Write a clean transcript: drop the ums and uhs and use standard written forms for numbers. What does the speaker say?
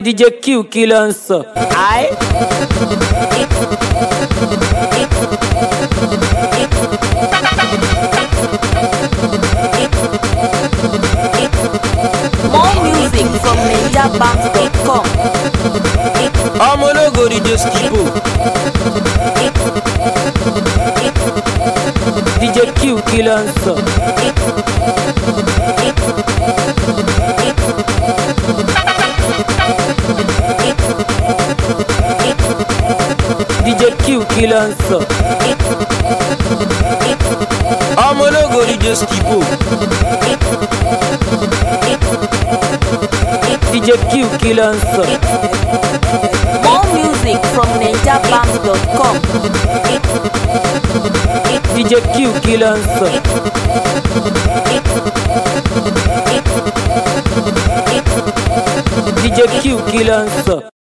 DJ Q qui lance. Aïe. More music from NigerBanks.com. I'm on a go DJ Skipo. DJ Q qui lance. DJ Q qui lance. I'm on a go DJ Skipo. DJ Q qui lance. More music from NigerBanks.com. DJ Q qui lance. DJ Q qui lance.